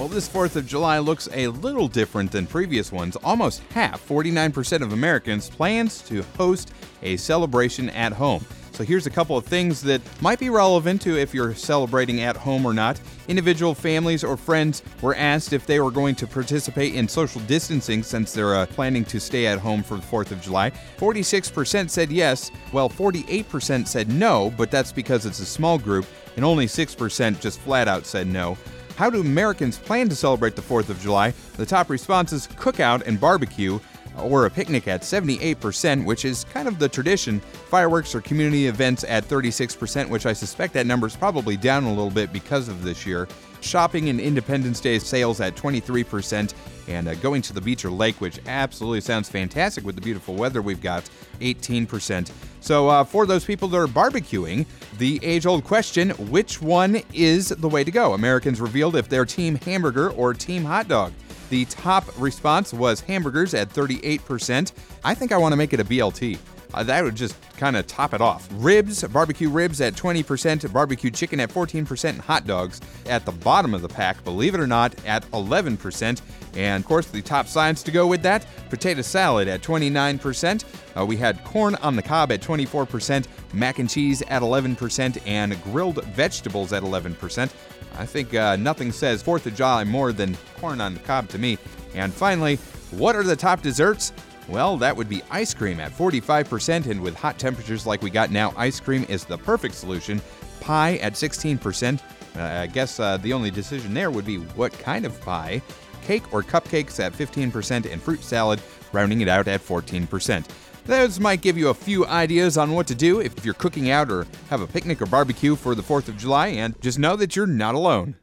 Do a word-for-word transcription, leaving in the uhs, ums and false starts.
Well, this fourth of July looks a little different than previous ones. Almost half, forty-nine percent of Americans, plans to host a celebration at home. So here's a couple of things that might be relevant to if you're celebrating at home or not. Individual families or friends were asked if they were going to participate in social distancing since they're uh, planning to stay at home for the fourth of July. forty-six percent said yes, while forty-eight percent said no, but that's because it's a small group, and only six percent just flat out said no. How do Americans plan to celebrate the fourth of July? The top responses: cookout and barbecue, or a picnic at seventy-eight percent, which is kind of the tradition. Fireworks or community events at thirty-six percent, which I suspect that number is probably down a little bit because of this year. Shopping and Independence Day sales at twenty-three percent, and uh, going to the beach or lake, which absolutely sounds fantastic with the beautiful weather we've got, eighteen percent. So uh, for those people that are barbecuing, the age-old question, which one is the way to go? Americans revealed if they're team hamburger or team hot dog. The top response was hamburgers at thirty-eight percent. I think I want to make it a B L T. Uh, that would just kind of top it off. Ribs, barbecue ribs at twenty percent, barbecue chicken at fourteen percent, and hot dogs at the bottom of the pack, believe it or not, at eleven percent. And of course, the top sides to go with that, potato salad at twenty-nine percent. Uh, we had corn on the cob at twenty-four percent, mac and cheese at eleven percent, and grilled vegetables at eleven percent. I think uh, nothing says fourth of July more than corn on the cob to me. And finally, what are the top desserts? Well, that would be ice cream at forty-five percent, and with hot temperatures like we got now, ice cream is the perfect solution. Pie at sixteen percent. Uh, I guess uh, the only decision there would be what kind of pie. Cake or cupcakes at fifteen percent, and fruit salad rounding it out at fourteen percent. Those might give you a few ideas on what to do if you're cooking out or have a picnic or barbecue for the fourth of July, and just know that you're not alone.